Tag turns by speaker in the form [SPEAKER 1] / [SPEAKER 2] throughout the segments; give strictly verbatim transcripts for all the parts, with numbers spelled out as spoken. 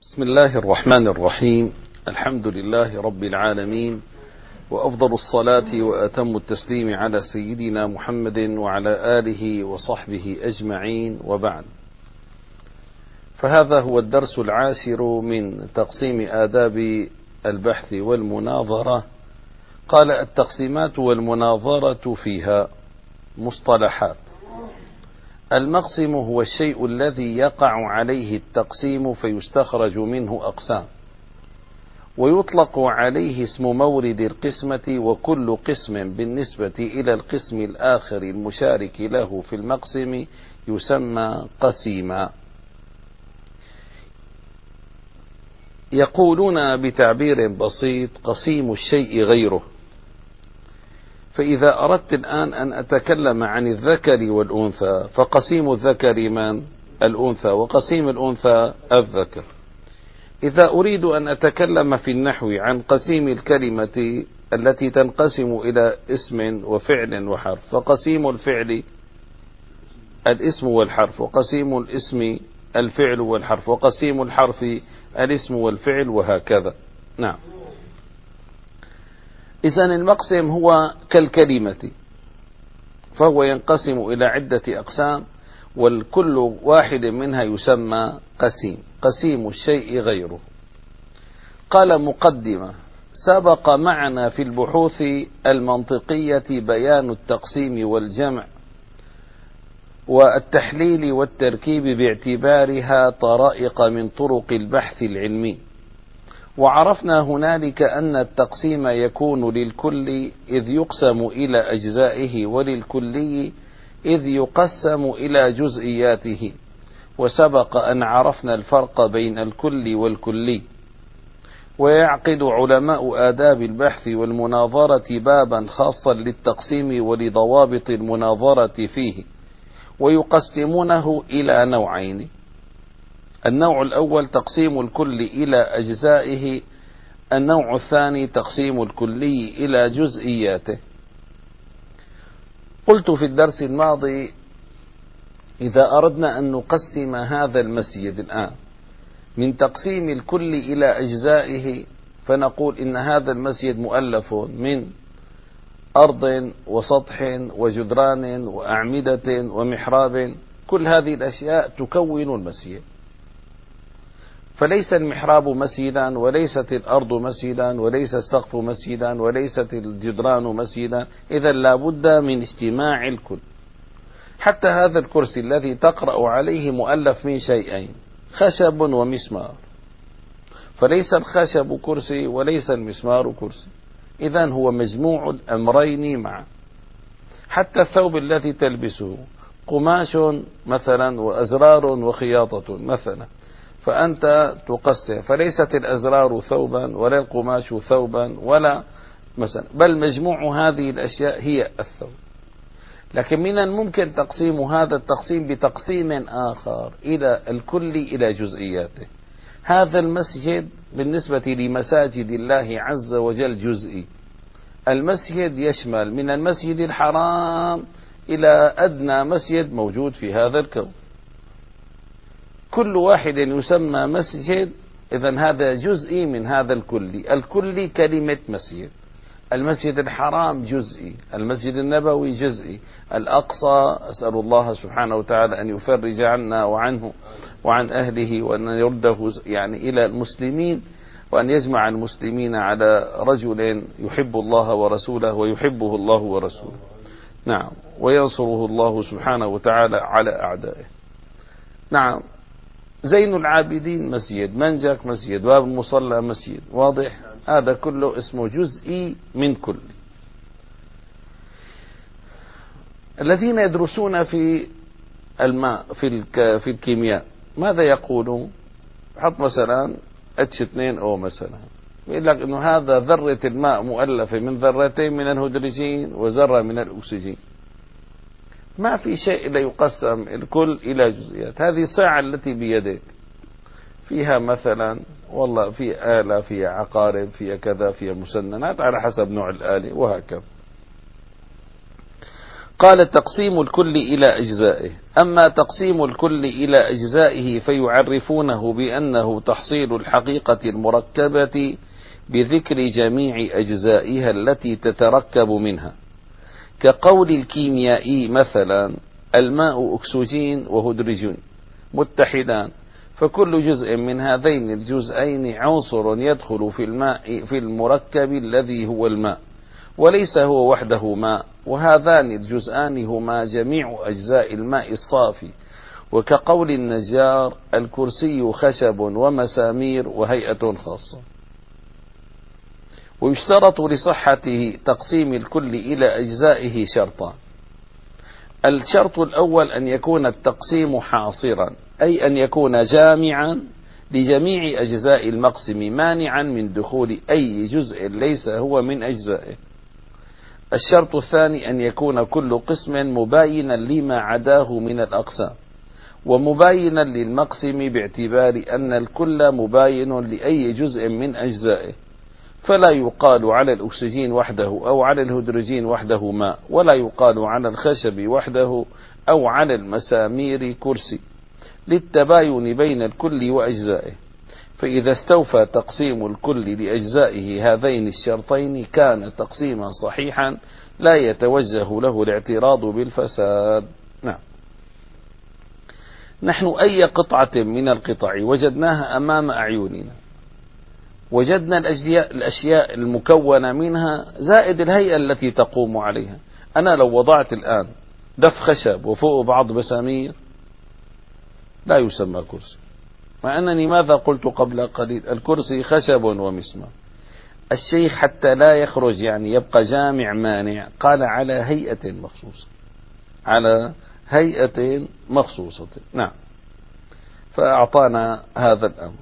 [SPEAKER 1] بسم الله الرحمن الرحيم. الحمد لله رب العالمين، وأفضل الصلاة وأتم التسليم على سيدنا محمد وعلى آله وصحبه أجمعين، وبعد. فهذا هو الدرس العاشر من تقسيم آداب البحث والمناظرة. قال: التقسيمات والمناظرة فيها مصطلحات. المقسم هو الشيء الذي يقع عليه التقسيم فيستخرج منه أقسام، ويطلق عليه اسم مورد القسمة، وكل قسم بالنسبة إلى القسم الآخر المشارك له في المقسم يسمى قسيما. يقولون بتعبير بسيط: قسيم الشيء غيره. فإذا أردت الآن أن أتكلم عن الذكر والأنثى، فقسيم الذكر من؟ الأنثى، وقسيم الأنثى الذكر. إذا أريد أن أتكلم في النحو عن قسيم الكلمة التي تنقسم إلى اسم وفعل وحرف، فقسيم الفعل الاسم والحرف، وقسيم الاسم الفعل والحرف، وقسيم الحرف الاسم والفعل، وهكذا. نعم. إذن المقسم هو كالكلمة، فهو ينقسم إلى عدة أقسام، والكل واحد منها يسمى قسيم. قسيم الشيء غيره. قال مقدمة: سبق معنا في البحوث المنطقية بيان التقسيم والجمع والتحليل والتركيب باعتبارها طرائق من طرق البحث العلمي، وعرفنا هنالك أن التقسيم يكون للكل إذ يقسم إلى أجزائه، وللكلي إذ يقسم إلى جزئياته. وسبق أن عرفنا الفرق بين الكل والكلي. ويعقد علماء آداب البحث والمناظرة بابا خاصا للتقسيم ولضوابط المناظرة فيه، ويقسمونه إلى نوعين: النوع الأول تقسيم الكل إلى أجزائه، النوع الثاني تقسيم الكلي إلى جزئياته. قلت في الدرس الماضي: إذا أردنا أن نقسم هذا المسجد الآن من تقسيم الكل إلى أجزائه، فنقول إن هذا المسجد مؤلف من أرض وسطح وجدران وأعمدة ومحراب. كل هذه الأشياء تكون المسجد، فليس المحراب مسجدا، وليست الأرض مسجدا، وليس السقف مسجدا، وليست الجدران مسجدا. إذا لا بد من اجتماع الكل. حتى هذا الكرسي الذي تقرأ عليه مؤلف من شيئين: خشب ومسمار، فليس الخشب كرسي وليس المسمار كرسي. إذن هو مجموع الأمرين معا. حتى الثوب الذي تلبسه قماش مثلا وأزرار وخياطة مثلا، فأنت تقسم، فليست الأزرار ثوبا ولا القماش ثوبا ولا مثلا، بل مجموع هذه الأشياء هي الثوب. لكن من الممكن تقسيم هذا التقسيم بتقسيم آخر إلى الكل إلى جزئياته. هذا المسجد بالنسبة لمساجد الله عز وجل جزئي. المسجد يشمل من المسجد الحرام إلى أدنى مسجد موجود في هذا الكون، كل واحد يسمى مسجد. إذن هذا جزئي من هذا الكلي. الكلي كلمة مسجد. المسجد الحرام جزئي، المسجد النبوي جزئي، الأقصى أسأل الله سبحانه وتعالى أن يفرج عنا وعنه وعن أهله، وأن يرده يعني إلى المسلمين، وأن يجمع المسلمين على رجل يحب الله ورسوله ويحبه الله ورسوله. نعم. وينصره الله سبحانه وتعالى على أعدائه. نعم. زين العابدين مسجد، منجك مسجد، باب المصلى مسجد. واضح؟ هذا كله اسمه جزئي من كل. الذين يدرسون في الماء في في الكيمياء ماذا يقولون؟ حط مثلا اتش اثنين او مثلا، يقول لك انه هذا ذرة الماء مؤلفة من ذرتين من الهيدروجين وذرة من الاكسجين. ما في شيء لا يقسم الكل إلى جزئيات. هذه الساعة التي بيدك فيها مثلا والله في آلة، فيها عقارب، فيها كذا، فيها مسننات على حسب نوع الآلة، وهكذا. قال تقسيم الكل إلى أجزائه. أما تقسيم الكل إلى أجزائه فيعرفونه بأنه تحصيل الحقيقة المركبة بذكر جميع أجزائها التي تتركب منها، كقول الكيميائي مثلا: الماء أكسجين وهيدروجين متحدان، فكل جزء من هذين الجزئين عنصر يدخل في الماء في المركب الذي هو الماء، وليس هو وحده ماء، وهذان الجزءان هما جميع أجزاء الماء الصافي. وكقول النجار: الكرسي خشب ومسامير وهيئة خاصة. ويشترط لصحته تقسيم الكل إلى أجزائه شرطان: الشرط الأول أن يكون التقسيم حاصرا، أي أن يكون جامعا لجميع أجزاء المقسم مانعا من دخول أي جزء ليس هو من أجزائه. الشرط الثاني أن يكون كل قسم مباينا لما عداه من الأقسام، ومباينا للمقسم باعتبار أن الكل مباين لأي جزء من أجزائه، فلا يقال على الأكسجين وحده أو على الهيدروجين وحده ماء، ولا يقال على الخشب وحده أو على المسامير كرسي، للتباين بين الكل وأجزائه. فإذا استوفى تقسيم الكل لأجزائه هذين الشرطين كان تقسيما صحيحا لا يتوجه له الاعتراض بالفساد. نعم. نحن أي قطعة من القطع وجدناها أمام أعيننا، وجدنا الأشياء المكونة منها زائد الهيئة التي تقوم عليها. أنا لو وضعت الآن دف خشب وفوق بعض مسامير لا يسمى كرسي، مع أنني ماذا قلت قبل قليل؟ الكرسي خشب ومسمار. الشيخ حتى لا يخرج يعني يبقى جامع مانع قال على هيئة مخصوصة، على هيئة مخصوصة. نعم. فأعطانا هذا الأمر.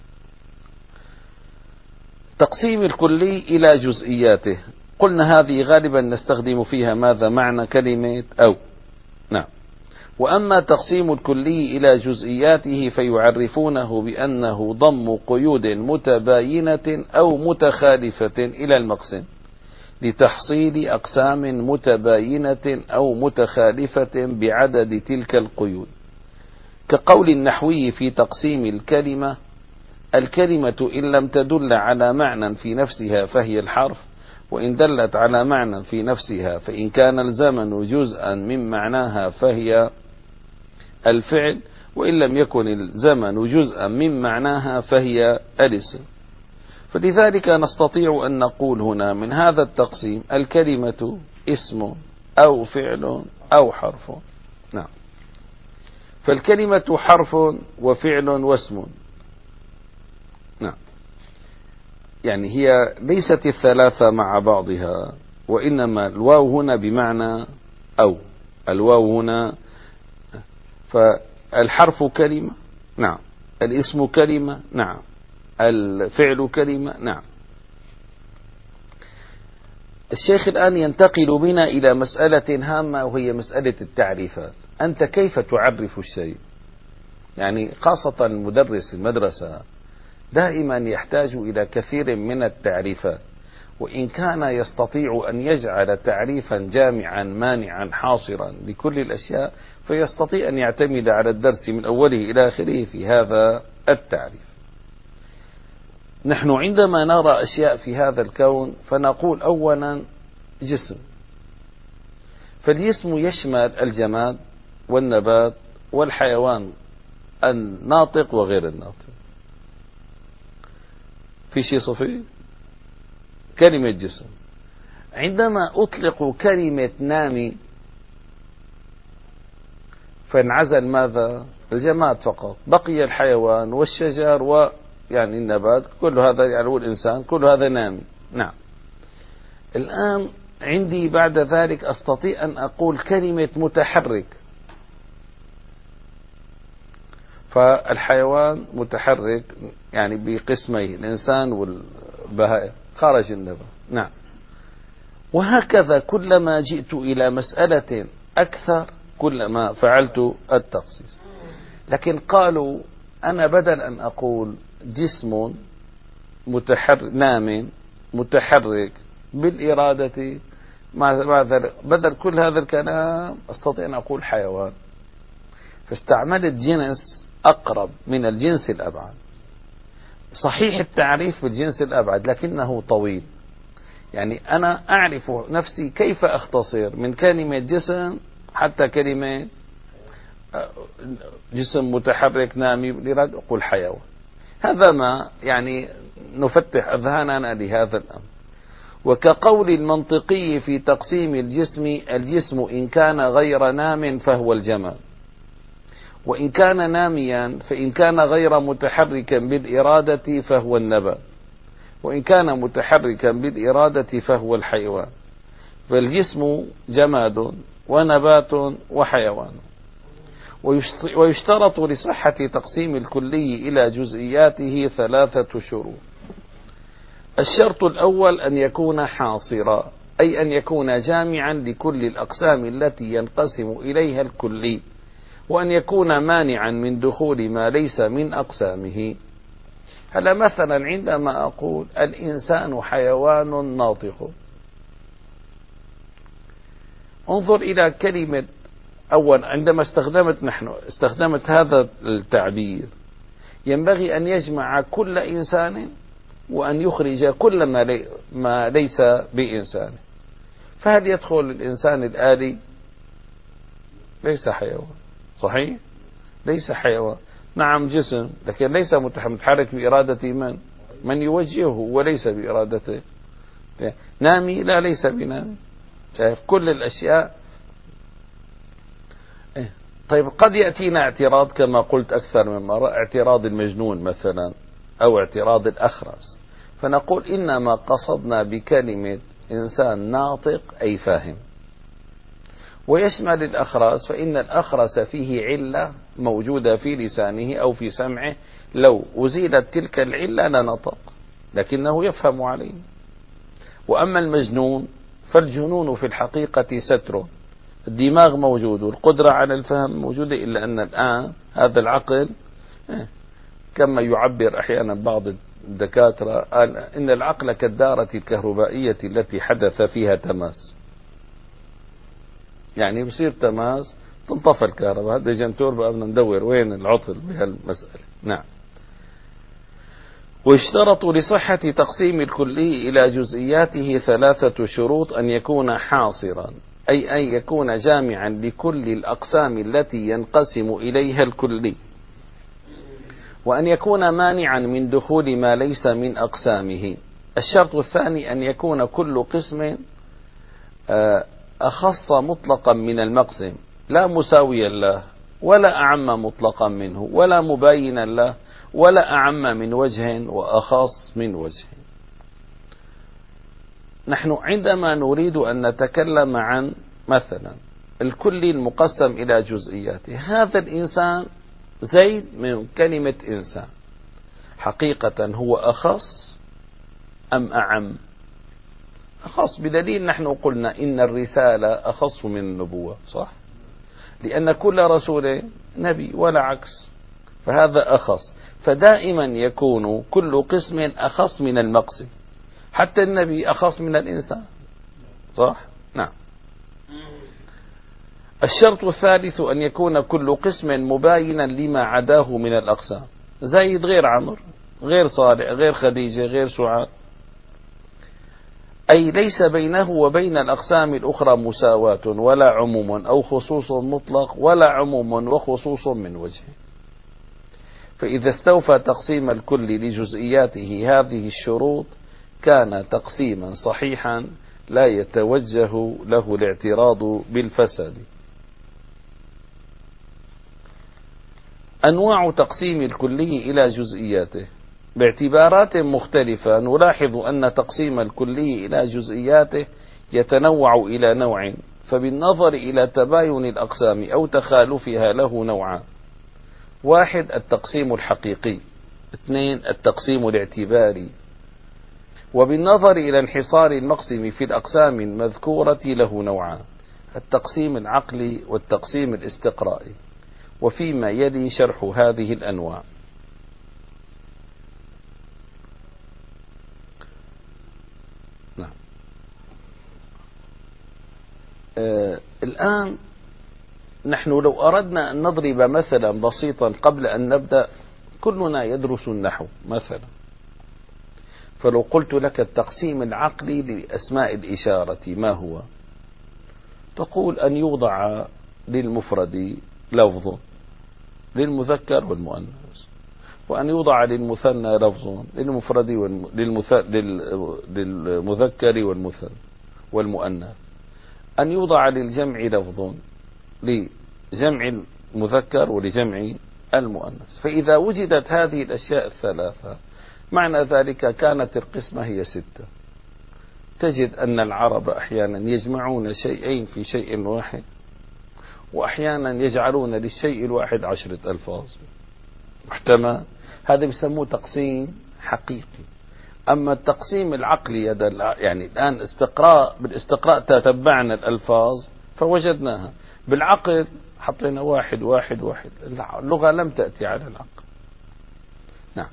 [SPEAKER 1] تقسيم الكلي إلى جزئياته، قلنا هذه غالبا نستخدم فيها ماذا؟ معنى كلمة أو. نعم. وأما تقسيم الكلي إلى جزئياته فيعرفونه بأنه ضم قيود متباينة أو متخالفة إلى المقسم لتحصيل أقسام متباينة أو متخالفة بعدد تلك القيود، كقول النحوي في تقسيم الكلمة: الكلمة إن لم تدل على معنى في نفسها فهي الحرف، وإن دلت على معنى في نفسها فإن كان الزمن جزءا من معناها فهي الفعل، وإن لم يكن الزمن جزءا من معناها فهي الاسم. فلذلك نستطيع أن نقول هنا من هذا التقسيم: الكلمة اسم أو فعل أو حرف. نعم. فالكلمة حرف وفعل واسم. نعم. يعني هي ليست الثلاثة مع بعضها، وإنما الواو هنا بمعنى أو. الواو هنا، فالحرف كلمة، نعم. الاسم كلمة، نعم. الفعل كلمة، نعم. الشيخ الآن ينتقل بنا إلى مسألة هامة، وهي مسألة التعريفات. أنت كيف تعرف الشيء؟ يعني خاصة مدرس المدرسة دائما يحتاج إلى كثير من التعريفات، وإن كان يستطيع أن يجعل تعريفا جامعا مانعا حاصرا لكل الأشياء، فيستطيع أن يعتمد على الدرس من أوله إلى آخره في هذا التعريف. نحن عندما نرى أشياء في هذا الكون فنقول أولا جسم، فالجسم يشمل الجماد والنبات والحيوان الناطق وغير الناطق. في شيء صفي كلمة جسم. عندما أطلق كلمة نامي فانعزل ماذا؟ الجماد فقط، بقي الحيوان والشجر ويعني النبات، كل هذا يعني والإنسان، كل هذا نامي. نعم. الآن عندي بعد ذلك أستطيع أن أقول كلمة متحرك، فالحيوان متحرك يعني بقسميه، الإنسان والبهائم، خارج النبات. نعم. وهكذا كلما جئت إلى مسألة أكثر كلما فعلت التخصيص. لكن قالوا أنا بدل أن أقول جسم متحرك نام متحرك بالإرادة، مع ذلك بدل كل هذا الكلام أستطيع أن أقول حيوان، فاستعملت جنس أقرب من الجنس الأبعد. صحيح التعريف بالجنس الأبعد لكنه طويل، يعني أنا أعرف نفسي كيف أختصر من كلمة جسم حتى كلمة جسم متحرك نامي لرد أقول حيوان. هذا ما يعني نفتح أذهاننا لهذا الأمر. وكقول المنطقي في تقسيم الجسم: الجسم إن كان غير نام فهو الجماد، وإن كان ناميا فإن كان غير متحركا بالإرادة فهو النبات، وإن كان متحركا بالإرادة فهو الحيوان. فالجسم جماد ونبات وحيوان. ويشترط لصحة تقسيم الكلي إلى جزئياته ثلاثة شروط. الشرط الأول أن يكون حاصرا، أي أن يكون جامعا لكل الأقسام التي ينقسم إليها الكلي، وأن يكون مانعا من دخول ما ليس من أقسامه. هلا مثلا عندما أقول الإنسان حيوان ناطق، انظر إلى كلمة أول. عندما استخدمت نحن استخدمت هذا التعبير ينبغي أن يجمع كل إنسان وأن يخرج كل ما, لي ما ليس بإنسان. فهل يدخل الإنسان الآلي؟ ليس حيوان، صحيح؟ ليس حيوان. نعم جسم، لكن ليس متحرك بإرادة من من يوجهه وليس بإرادته. نامي؟ لا، ليس بنامي. شايف كل الأشياء. طيب قد يأتينا اعتراض كما قلت أكثر من مرة، اعتراض المجنون مثلا أو اعتراض الأخرس، فنقول إنما قصدنا بكلمة إنسان ناطق أي فاهم. ويشمل الأخرس، فإن الأخرس فيه علة موجودة في لسانه أو في سمعه، لو أزيلت تلك العلة لنطق، لكنه يفهم عليه. وأما المجنون فالجنون في الحقيقة ستر، الدماغ موجود والقدرة على الفهم موجودة، إلا أن الآن هذا العقل كما يعبر أحيانا بعض الدكاترة قال إن العقل كالدارة الكهربائية التي حدث فيها تماس. يعني بصير تماس تنطفى الكهرباء، هذا جنتور بقى بدنا ندور وين العطل بهالمسألة. نعم. واشترط لصحة تقسيم الكلي إلى جزئياته ثلاثة شروط: أن يكون حاصرا، أي أن يكون جامعا لكل الأقسام التي ينقسم إليها الكلي، وأن يكون مانعا من دخول ما ليس من أقسامه. الشرط الثاني أن يكون كل قسم أخص مطلقا من المقسم، لا مساويا له ولا أعم مطلقا منه ولا مباينا له ولا أعم من وجه وأخص من وجه. نحن عندما نريد أن نتكلم عن مثلا الكلي المقسم إلى جزئياته، هذا الإنسان زيد من كلمة إنسان، حقيقة هو أخص أم أعم؟ أخص، بدليل نحن قلنا إن الرسالة أخص من النبوة، صح؟ لأن كل رسول نبي ولا عكس، فهذا أخص. فدائما يكون كل قسم أخص من المقسم، حتى النبي أخص من الإنسان، صح؟ نعم. الشرط الثالث أن يكون كل قسم مباينا لما عداه من الأقسام. زيد غير عمرو، غير صالح، غير خديجة، غير سعاد، أي ليس بينه وبين الأقسام الأخرى مساواة ولا عموم أو خصوص مطلق ولا عموم وخصوص من وجه. فإذا استوفى تقسيم الكل لجزئياته هذه الشروط كان تقسيما صحيحا لا يتوجه له الاعتراض بالفساد. أنواع تقسيم الكلي إلى جزئياته. باعتبارات مختلفة نلاحظ أن تقسيم الكلي إلى جزئياته يتنوع إلى نوع، فبالنظر إلى تباين الأقسام أو تخالفها له نوعان: واحد التقسيم الحقيقي، اثنين التقسيم الاعتباري. وبالنظر إلى انحصار المقسم في الأقسام المذكورة له نوعان: التقسيم العقلي والتقسيم الاستقرائي. وفيما يلي شرح هذه الأنواع. نعم. آه الآن نحن لو أردنا أن نضرب مثلا بسيطا قبل أن نبدأ، كلنا يدرس النحو مثلا، فلو قلت لك التقسيم العقلي لأسماء الإشارة ما هو؟ تقول أن يوضع للمفرد لفظ للمذكر والمؤنث، وأن يوضع للمثنى لفظ للمفرد للمذكر والمثنى والمؤنث، أن يوضع للجمع لفظ لجمع المذكر ولجمع المؤنث. فإذا وجدت هذه الأشياء الثلاثة معنى ذلك كانت القسمة هي ستة. تجد أن العرب أحيانا يجمعون شيئين في شيء واحد، وأحيانا يجعلون للشيء الواحد عشرة ألفاظ محتمل. هذا بيسموه تقسيم حقيقي. أما التقسيم العقلي يعني الآن استقراء بالاستقراء تتبعنا الألفاظ فوجدناها، بالعقل حطينا واحد واحد واحد. اللغة لم تأتي على العقل. نعم.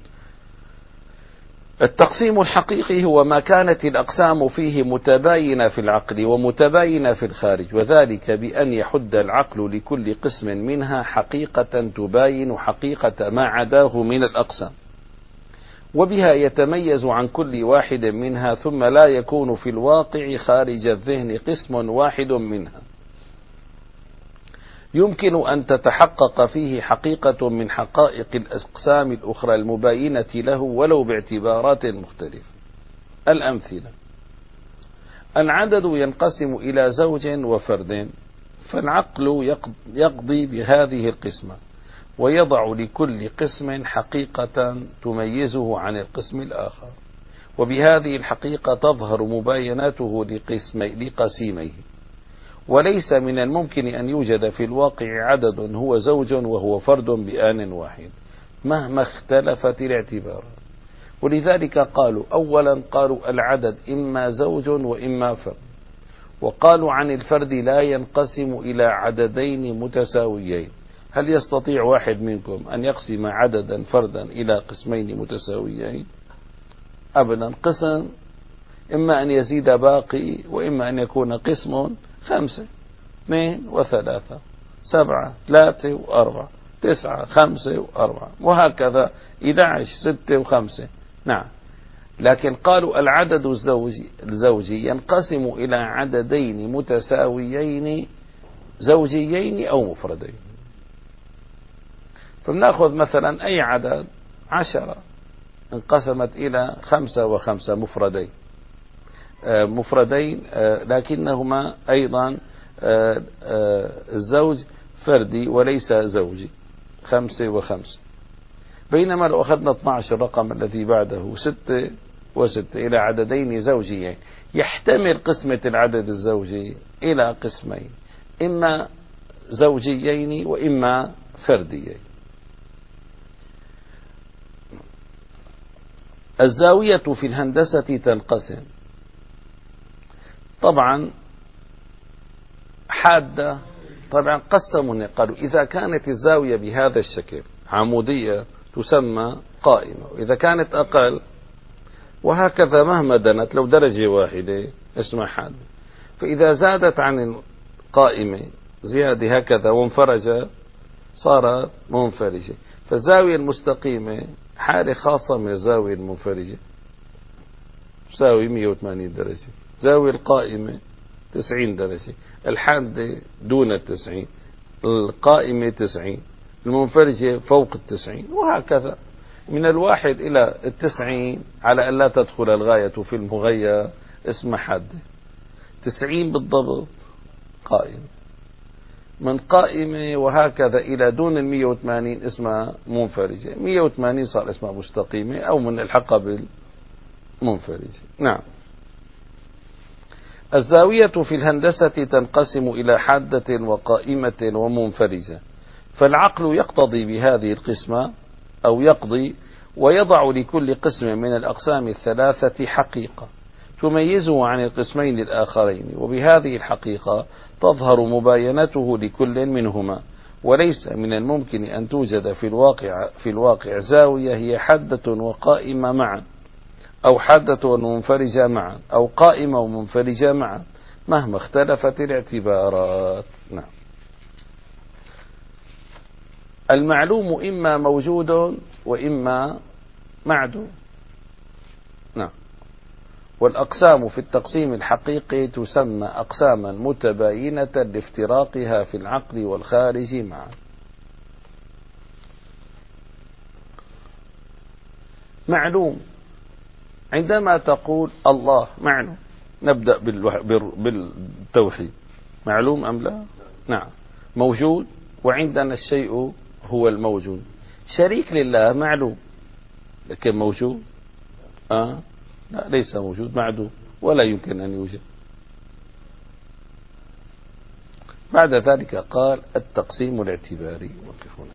[SPEAKER 1] التقسيم الحقيقي هو ما كانت الأقسام فيه متباينة في العقل ومتباينة في الخارج، وذلك بأن يحد العقل لكل قسم منها حقيقة تباين حقيقة ما عداه من الأقسام، وبها يتميز عن كل واحد منها، ثم لا يكون في الواقع خارج الذهن قسم واحد منها يمكن أن تتحقق فيه حقيقة من حقائق الأقسام الأخرى المباينة له ولو باعتبارات مختلفة. الأمثلة: العدد ينقسم إلى زوج وفرد، فالعقل يقضي بهذه القسمة ويضع لكل قسم حقيقة تميزه عن القسم الآخر، وبهذه الحقيقة تظهر مبايناته لقسيميه. وليس من الممكن أن يوجد في الواقع عدد هو زوج وهو فرد بآن واحد مهما اختلفت الاعتبارات. ولذلك قالوا أولا قالوا العدد إما زوج وإما فرد، وقالوا عن الفرد لا ينقسم إلى عددين متساويين. هل يستطيع واحد منكم أن يقسم عددا فردا إلى قسمين متساويين؟ أبدا. قسم إما أن يزيد باقي، وإما أن يكون قسم خمسة، اثنين وثلاثة، سبعة، ثلاثة وأربعة، تسعة، خمسة وأربعة، وهكذا إحدى عشر، ستة وخمسة. نعم. لكن قالوا العدد الزوجي, الزوجي ينقسم إلى عددين متساويين زوجيين أو مفردين. فبنأخذ مثلا أي عدد، عشرة انقسمت إلى خمسة وخمسة مفردين مفردين لكنهما أيضا الزوج فردي وليس زوجي، خمسة وخمسة. بينما لو أخذنا اثني عشر الرقم الذي بعده، ستة وستة، إلى عددين زوجيين، يحتمل قسمة العدد الزوجي إلى قسمين، إما زوجيين وإما فرديين. الزاوية في الهندسة تنقسم طبعا حادة. طبعا قسموا، قالوا إذا كانت الزاوية بهذا الشكل عمودية تسمى قائمة، وإذا كانت أقل وهكذا مهما دنت لو درجة واحدة اسمها حادة. فإذا زادت عن القائمة زيادة هكذا وانفرجت صارت منفرجة. فالزاوية المستقيمة حالة خاصة من الزاوية المنفرجة، تساوي مئة وثمانين درجة. زاوية القائمة تسعين درجة، الحادة دون التسعين، القائمة تسعين، المنفرجة فوق التسعين، وهكذا من الواحد إلى التسعين على أن لا تدخل الغاية في المغير اسمها حادة. تسعين بالضبط قائمة، من قائمة وهكذا إلى دون المئة وثمانين اسمها منفرجة، مئة وثمانين صار اسمها مستقيمة أو من الحق بالمنفرجة. نعم. الزاوية في الهندسة تنقسم إلى حادة وقائمة ومنفرجة، فالعقل يقتضي بهذه القسمة أو يقضي ويضع لكل قسم من الأقسام الثلاثة حقيقة تميزه عن القسمين الآخرين، وبهذه الحقيقة تظهر مباينته لكل منهما. وليس من الممكن أن توجد في الواقع في الواقع زاوية هي حادة وقائمة معا، أو حادة ومنفرجة معا، أو قائمة ومنفرجة معا، مهما اختلفت الاعتبارات. نعم. المعلوم إما موجود وإما معدوم. نعم. والأقسام في التقسيم الحقيقي تسمى أقساما متباينة لافتراقها في العقل والخارج معا. معلوم عندما تقول الله معلوم، نبدأ بالتوحيد، معلوم أم لا؟ نعم. موجود، وعندنا الشيء هو الموجود. شريك لله معلوم، لكن موجود؟ آه لا، ليس موجود، معدوم، ولا يمكن أن يوجد. بعد ذلك قال التقسيم الاعتباري. وقفونا.